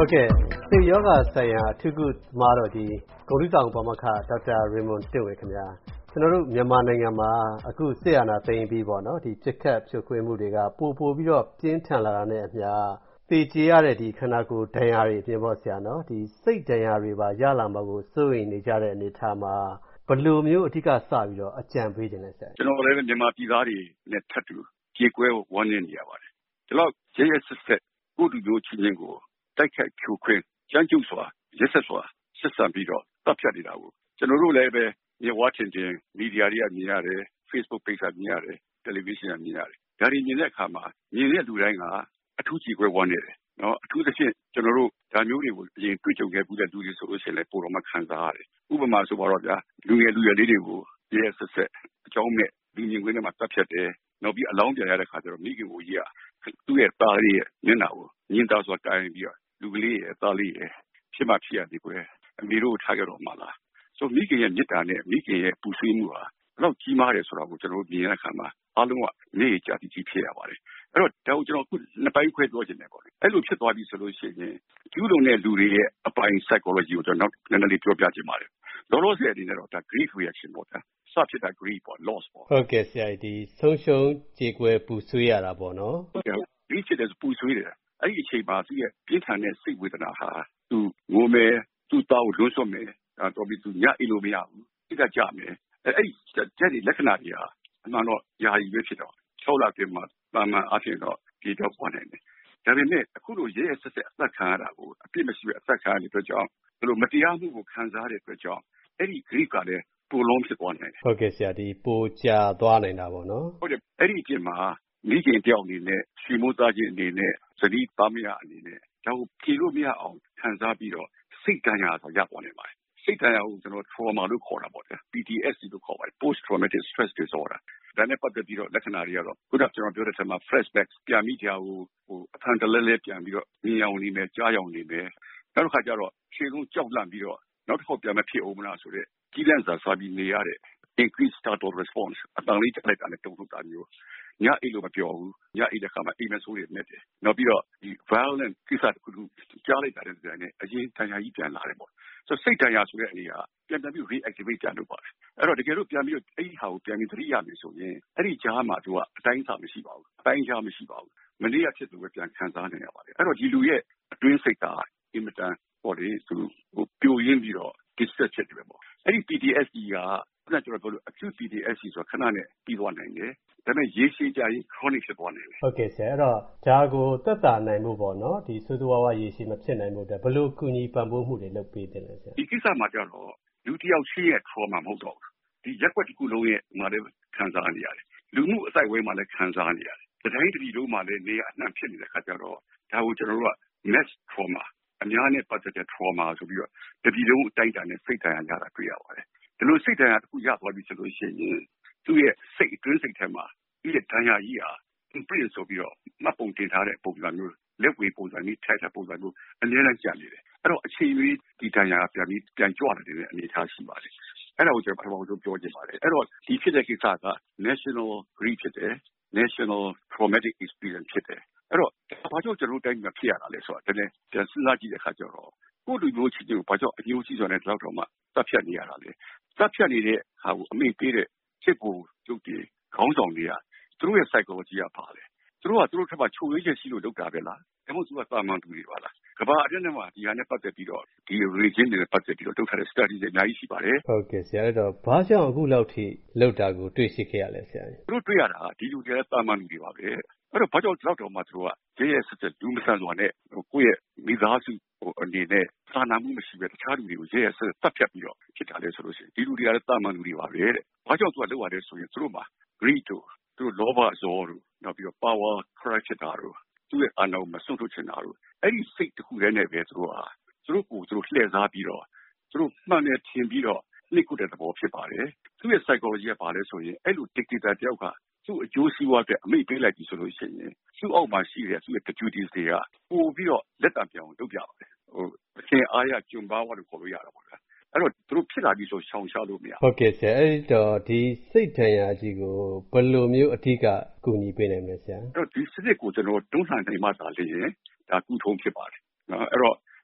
ဟုတ်ကဲ့စိတ်ယောဂဆိုင်ရာအထူးကုမှာတော့ဒီဂုဏ်ထူးဆောင်ပါမောက္ခဒေါက်တာရေမွန်တင့်ဝေခင်ဗျာကျွန်တော်တို့မြန်မာနိုင်ငံမှာအခုစစ်အာဏာသိမ်းပြီးပေါ့နော်ဒီပြစ်ခတ်ဖြိုခွင်းမှုတွေကပိုပြီးတော့ပြင်းထန်လာတာနဲ့အမျှသေကြေရတဲ့ဒီခန္ဓာကိုယ်ဒဏ်ရာတွေအပြင်ပေါ့ဆရာနော်ဒီစိတ်ဒဏ်ရာတွေပါရလာမှာကိုစိုးရိမ်နေကြတဲ့အနေအထားမှာဘယ်လိုမျိုးအဓိကစပြီးတော့အကြံပေးခြင်းလဲဆရာကျွန်တော်လည်းမြန်မာပြည်သားတွေနဲ့ထပ်တူကြေကွဲဝန်းနေနေရပါတယ်ဒီလောက်ရဲဆက်ကိုတူမျိုးချင်းချင်းကိုတိုက်ခိုက်ဖြိုခွင်းကြမ်းကြုတ်စွာရက်ဆက်စွာဆက်ဆံပြီးတော့တပ်ဖြတ်နေတာကိုကျွန်တော်တို့လည်းပဲမြေဝါချင်းချင်းမီဒီယာတွေကမြင်ရတယ် Facebook page ကမြင်ရတယ် television ကမြင်ရတယ်ဒါတွေမြင်တဲ့အခါမှာမြင်တဲ့လူတိုင်းကအထူးကြေကွဲဝန်းနေတယ်နော်အထူးသဖြင့်ကျွန်တော်တို့ဒါမျိုးတွေကိုအရင်တွေ့ကြုံခဲ့ဘူးတဲ့လူတွေဆိုလို့ရှိရင်လည်းပိုတော့မှခံစားရတယ်ဥပမာဆိုပါတော့ဗျာလူငယ်လေးတွေကိုရဲဆက်အကြောင်းမဲ့လူမြင်ကွင်းထဲမှာတပ်ဖြတ်တယ်နောက်ပြီးအလောင်းပြန်ရတဲ့ခါကျတော့မိခင်ကိုကြီးကသူ့ရဲ့သားလေးရဲ့မျက်နှာကိုညှင်းသားစွာတိုင်ပြီးတော့လူကလေးရဲ့သားလေးရဲ့ဖြစ်မှဖြစ်ရသည်ကွယ်အမေတို့ထားကြတော့မှလားဆိုမိခင်ရဲ့မြစ်တာနဲ့မိခင်ရဲ့ပူဆွေးမှုဟာဘယ်တော့ကြီးမားတယ်ဆိုတော့ကိုကျွန်တော်မြင်ရတဲ့အခါမှာအားလုံးကမျက်ရည်ကျပြီးကြီးဖြစ်ရပါတယ်အဲ့တော့ဒါကိုကျွန်တော်ခုနှစ်ပိုင်းခွဲပြောချင်တယ်ပေါ့လေအဲ့လိုဖြစ်သွားပြီဆိုလို့ရှိရင်ကျူးလွန်တဲ့လူတွေရဲ့အပိုင်း psychology ကိုကျွန်တော်နည်းနည်းလေးပြောပြချင်ပါတယ်လောလောဆယ်အနေနဲ့တော့ဒါ grief reaction ပေါ့ဗျာစဖြစ်တာ grief ပေါ့ loss ပေါ့ဟုတ်ကဲ့ဆရာဒီဆုံးရှုံးကြေကွဲပူဆွေးရတာပေါ့နော်ဟုတ်ကဲ့ grief ဖြစ်တဲ့ပူဆွေးတယ်အဲ့ဒီအချိန်မှာသူ့ရဲ့ပြင်းထန်တဲ့စိတ်ဝေဒနာဟာသူငိုမယ်သူ့သားကိုလွှတ်ဆွတ်မယ်တော်ပြီးသူညအိလို့မရဘူးစိတ်ကကြမယ်အဲ့ဒီတဲ့လက္ခဏာတွေဟာအမှန်တော့ယာယီပဲဖြစ်တော့6လပြင်မှာတာမန်အဖြစ်တော့ဒီတော့ပေါ်နေတယ်ဒါပေမဲ့အခုလိုရဲဆက်အသက်ခံရတာကိုအပြစ်မရှိပဲအသက်ခံရတဲ့အတွက်ကြောင့်ဘယ်လိုမတရားမှုကိုခံစားရတဲ့အတွက်ကြောင့်အဲ့ဒီ grief ကလည်းပိုလုံးဖြစ်သွားနိုင်တယ်ဟုတ်ကဲ့ဆရာဒီပိုကြာသွားနိုင်တာပေါ့နော်ဟုတ်တယ်အဲ့ဒီအပြင်မှာမိခင်တယောက်အနေနဲ့ရှင်မိုးသားချင်းအနေနဲ့ဇနီးသားမယားအနေနဲ့ဒါကိုဖြေလို့မရအောင်ခံစားပြီးတော့စိတ်ဒဏ်ရာဆိုရသွားနိုင်ပါတယ်စိတ်ဒဏ်ရာကိုကျွန်တော် trauma လို့ခေါ်တာပေါ့ဗျာ PTSD လို့ခေါ်ပါတယ် post traumatic stress disorder ဒါနဲ့ပတ်သက်ပြီးတော့လက္ခဏာတွေကတော့ခုနကကျွန်တော်ပြောတဲ့ထဲမှာ flashback ပြန်ပြီးကြာကိုအထန်တလဲလဲပြန်ပြီးတော့မြင်အောင်နေမယ်ကြားအောင်နေမယ်နောက်တစ်ခါကျတော့ခြေလုံးကြောက်လန့်ပြီးတော့နောက်တစ်ခေါက်ပြန်မဖြစ်အောင်မလားဆိုတဲ့ကြီးလန့်စာစားပြီးနေရတဲ့ increased startle response အတန်လေးတက်လိုက်တာနဲ့တုံ့ထုတ်တာမျိုးညအိတ်လို့မပြောဘူးညအိတ်တဲ့ခါမှာအိမ်မဆိုးတွေနဲ့တယ်နောက်ပြီးတော့ဒီ violent ကိစ္စတစ်ခုကြားလိုက်တာတဲ့တိုင်နဲ့အရင်တန်ရာကြီးပြန်လာတယ်ပေါ့ဆိုစိတ်တန်ရာဆိုတဲ့အနေကပြန်ပြီး reactivate ပြန်လုပ်ပါတယ်အဲ့တော့တကယ်လို့ပြန်ပြီးအဲ့ဒီဟာကိုပြန်ပြီးသတိရမယ်ဆိုရင်အဲ့ဒီကြားမှာသူကအတိုင်းအစာမရှိပါဘူးအတိုင်းကြားမရှိပါဘူးမနေ့ကဖြစ်သူပဲပြန်ခံစားနေရပါတယ်အဲ့တော့ဒီလူရဲ့အတွင်းစိတ်ကအင်မတန်ပေါ့လေသူပြိုရင်းပြီးတော့ distress ဖြစ်တယ်ပေါ့အဲ့ဒီ PTSD ကခုနကကျွန်တော်ပြောလို့ acute PTSD ဆိုခဏနဲ့ပြီးသွားနိုင်တယ်ဒါပေမဲ့ရေရှည်ကြာရင် chronic ဖြစ်သွားနိုင်တယ်ဟုတ်ကဲ့ဆရာအဲ့တော့ဒါကိုသက်သာနိုင်ဖို့ပေါ့နော်ဒီဆိုးဆိုးဝါးဝါးရေရှည်မဖြစ်နိုင်ဖို့အတွက်ဘယ်လိုကူညီပံ့ပိုးမှုတွေလုပ်ပေးတင်လဲဆရာဒီကိစ္စမှာကျတော့လူတစ်ယောက်ချင်းရဲ့ trauma မဟုတ်တော့ဘူးဒီရက်ွက်တစ်ခုလုံးရဲ့မှာလည်းခံစားနေရတယ်လူမှုအစိုက်အဝဲမှာလည်းခံစားနေရတယ်တတိုင်းတစ်ပြည်လုံးမှာလည်းနေရာအနှံ့ဖြစ်နေတဲ့ခါကျတော့ဒါကိုကျွန်တော်တို့က mass trauma အများနဲ့ပတ်သက်တဲ့ trauma ဆိုပြီးတော့တပြည်လုံးအတိုင်းအတာနဲ့စိတ်ဒဏ်ရာရတာတွေ့ရပါတယ်ဒီလိုစိတ်ဒဏ်ရာတစ်ခုရသွားပြီဆိုလို့ရှိရင်သူ့ရဲ့စိတ်အတွင်းစိတ်ထဲမှာဒီဒဏ်ရာကြီးဟာ imprint ဆိုပြီးတော့မှတ်ပုံတင်ထားတဲ့ပုံစံမျိုးလက်ဝေပုံစံမျိုးထိုက်တဲ့ပုံစံမျိုးအများနဲ့ကြာနေတယ်အဲ့တော့အချိန်ကြီးဒီဒဏ်ရာပြန်ကြွလာတဲ့အနေအထားရှိပါတယ်အဲ့ဒါကိုကျွန်တော်ပထမဆုံးပြောချင်ပါတယ်အဲ့တော့ဒီဖြစ်တဲ့ကိစ္စက national grief ဖြစ်တယ် national traumatic experience ဖြစ်တယ်အဲ့တော့ဘာကြောင့်ကျွန်တော်တိုင်းမှာဖြစ်ရတာလဲဆိုတော့တကယ်ပြန်စဉ်းစားကြည့်တဲ့အခါကျတော့ကိုယ့်လူမျိုးချင်းကိုဘာကြောင့်အမျိုးကြီးဆိုတဲ့လောက်တော့မှသတ်ဖြတ်နေရတာလဲသတ်ဖြတ်နေတဲ့ဟာကိုအမိန့်ပေးတဲ့စစ်ကိုကျုပ်တွေခေါင်းဆောင်တွေကသူတို့ရဲ့ psychology ကပါလေသူတို့ကသူတို့ထပ်မှချုပ်ရင်းချက်ရှိလို့လုပ်တာပဲလားဒါမှမဟုတ်သူကတာမန်သူတွေပါလားကဘာအတွင်းထဲမှာဒီဟာနဲ့ပတ်သက်ပြီးတော့ဒီ region တွေနဲ့ပတ်သက်ပြီးတော့လုပ်ထားတဲ့ study တွေအများကြီးရှိပါတယ်ဟုတ်ကဲ့ဆရာအဲ့တော့ဘာကြောင့်အခုလောက်ထိလောက်တာကိုတွေ့ရှိခဲ့ရလဲဆရာသူတို့တွေ့ရတာဒီလူတွေကတာမန်လူတွေပါပဲအဲ့တော့ဘာကြောင့်ဒီလောက်တော့မှသူတို့ကရဲစတဲ့လူမဆန်စွာနဲ့ကိုယ့်ရဲ့မိသားစုအနေနဲ့စာနာမှုမရှိပဲတခြားလူတွေကိုရဲစတက်ဖြတ်ပြီးတော့ဖြစ်တာလဲဆိုလို့ရှိရင်ဒီလူတွေကလည်းတာမန်လူတွေပါပဲတဲ့ဘာကြောင့်သူကလောက်ရတယ်ဆိုရင်သူတို့မှာ greed တို့သူတို့လောဘဇောတို့နောက်ပြီးတော့ power cry ဖြစ်တာတို့သူ့ရဲ့အာဏာကိုမစွန့်ထုတ်ချင်တာတို့အဲ့ဒီစိတ်တစ်ခုတည်းနဲ့ပဲသူတို့ကိုသူတို့လှည့်စားပြီးတော့သူတို့မှန်တယ်ထင်ပြီးတော့နှိပ်ကွတဲ့သဘောဖြစ်ပါတယ်သူ့ရဲ့ psychology ကဘာလဲဆိုရင်အဲ့လို dictator တယောက်ကသူ့အကျိုးစီးပွားအတွက်အမိန့်ပေးလိုက်ပြီဆိုလို့ရှိရင်သူ့အောက်မှာရှိတဲ့သူ့ရဲ့ duties တွေကပို့ပြီးတော့လက်တံပြောင်းလုပ်ပြပါတယ်အချင်းအားရကျွံပါဝါလို့ခေါ်လို့ရတာပေါ့ဗျာအဲ့တော့သူတို့ဖြစ်လာပြီဆိုရှောင်ရှားလို့မရဟုတ်ကဲ့ဆရာအဲ့တော့ဒီစိတ်ဒဏ်ရာကြီးကိုဘယ်လိုမျိုးအဓိကကူညီပေးနိုင်မလဲဆရာအဲ့တော့ဒီစနစ်ကိုကျွန်တော်တွန်းလှန်နိုင်မှသာလေဒါကုထုံးဖြစ်ပါတယ်နော်အဲ့တော့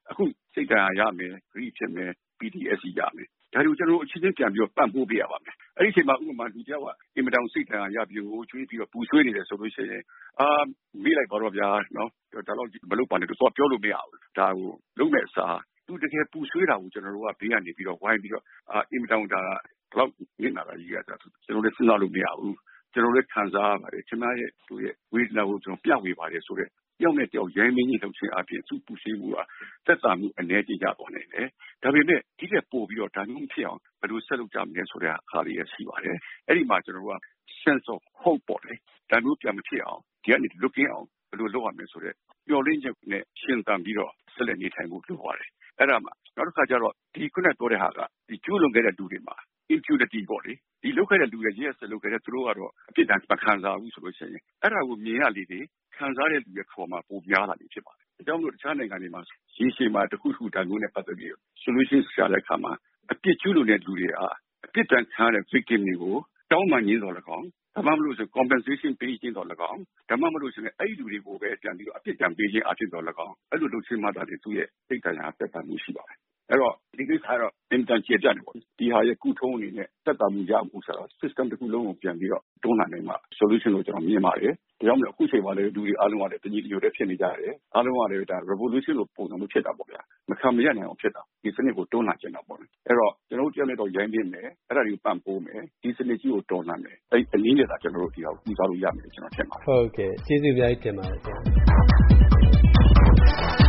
အခုစိတ်ဓာတ်ရမယ်ဂရိဖြစ်မယ် PTSD ရမယ်ဒါတွေကိုကျွန်တော်အချင်းချင်းပြန်ပြီးတော့ပံ့ပိုးပေးရပါမယ်အဲ့ဒီအချိန်မှာဥပမာလူတယောက်ကအင်မတန်စိတ်ဓာတ်ရပြီးဟိုကျွေးပြီးတော့ပူဆွေးနေတယ်ဆိုလို့ရှိရင်မေးလိုက်ပါတော့ဗျာနော်ဒါတော့မလုပ်ပါနဲ့တော့ပြောလို့မရဘူးဒါကိုလုံးမဲ့အစားသူတကယ်ပူဆွေးတာကိုကျွန်တော်တို့ကဘေးကနေပြီးတော့ဝိုင်းပြီးတော့အင်မတန်ဒါဘလောက်နစ်နာတာကြီးကကျွန်တော်လည်းစဉ်းစားလို့မရဘူးကျွန်တော်လည်းခံစားရပါတယ်ခင်ဗျားရဲ့သူ့ရဲ့ဝေဒနာကိုကျွန်တော်ပြဝေပါတယ်ဆိုတော့တယောက်နဲ့တယောက်ရိုင်းမင်းကြီးလှုပ်ခြင်းအပြင်သူ့ပူဆွေးမှုကသက်သာမှုအနေကြီးရသွားနိုင်တယ်ဒါပေမဲ့ဒီတဲ့ပို့ပြီးတော့ဒါမျိုးဖြစ်အောင်ဘယ်လိုဆက်လုပ်ကြမလဲဆိုတဲ့အခါလေးရရှိပါတယ်အဲ့ဒီမှာကျွန်တော်တို့က sense of hope ပေါ့လေဒါမျိုးပြန်မဖြစ်အောင်ဒီကနေ looking အောင်ဘယ်လိုလုပ်ရမလဲဆိုတဲ့မျှော်လင့်ချက်နဲ့ရှင်းသန်ပြီးတော့ဆက်လက်နေထိုင်မှုလုပ်ပါတယ်အဲ့ဒါမှနောက်တစ်ခါကျတော့ဒီခုနပြောတဲ့ဟာကဒီကျူးလွန်ခဲ့တဲ့လူတွေမှာ impunity ပေါ့လေဒီလုပ်ခဲ့တဲ့လူတွေရဲ့ဆက်လုပ်ခဲ့တဲ့သူတို့ကတော့အပြစ်ဒဏ်မခံစားဘူးဆိုလို့ရှိရင်အဲ့ဒါကိုမြင်ရလေလေခံစားတဲ့လူရဲ့ခေါ်မှာပုံများလာပြီဖြစ်ပါတယ်ဒါကြောင့်မို့တခြားနိုင်ငံတွေမှာရေရှည်မှာတစ်ခုခုတန်ဖိုးနဲ့ပတ်သက်ပြီး solution ရှာတဲ့အခါမှာအပြစ်ကျူးလွန်တဲ့လူတွေအပြစ်ဒဏ်ခံရတဲ့ victim တွေကိုတောင်းပန်ရင်းတော်၎င်းဒါမှမဟုတ်ဆို compensation ပေးခြင်းတော်၎င်းဒါမှမဟုတ်ဆိုရင်အဲ့ဒီလူတွေကိုပဲပြန်ပြီးတော့အပြစ်ဒဏ်ပေးခြင်းအဖြစ်တော်၎င်းအဲ့လိုလုပ်ခြင်းမှသာလေသူ့ရဲ့စိတ်ဓာတ်ရာသက်သာမှုရှိပါတယ်အဲ့တော့ဒီကိစ္စကတော့အင်တန်ကျေပြတ်တယ်ပေါ့ဒီဟာရဲ့ကုထုံးအနေနဲ့သက်သာမှုရမှုဆိုတော့ system တစ်ခုလုံးကိုပြန်ပြီးတော့တွန်းလှန်နိုင်မှာ solution ကိုကျွန်တော်မြင်ပါတယ်ဒါကြောင့်မို့အခုချိန်မှာလည်းလူတွေအားလုံးကလည်းတညီတညွတ်တည်းဖြစ်နေကြတယ်အားလုံးကလည်းဒါ revolution လို့ပုံစံမျိုးဖြစ်တာပေါ့ဗျာမခံမရနိုင်အောင်ဖြစ်တာဒီစနစ်ကိုတွန်းလှန်ကျင်တာပေါ့အဲ့တော့ကျွန်တော်တို့တရားနဲ့တော့ရိုင်းပြင်းမယ်အဲ့ဒါတွေကိုပံ့ပိုးမယ်ဒီစနစ်ကြီးကိုတွန်းလှန်မယ်အဲ့အနည်းနဲ့သာကျွန်တော်တို့ဒီဟာကိုပြီးသွားလို့ရမယ်ကျွန်တော်ထင်ပါတယ်ဟုတ်ကဲ့ကျေးဇူးအများကြီးတင်ပါတယ်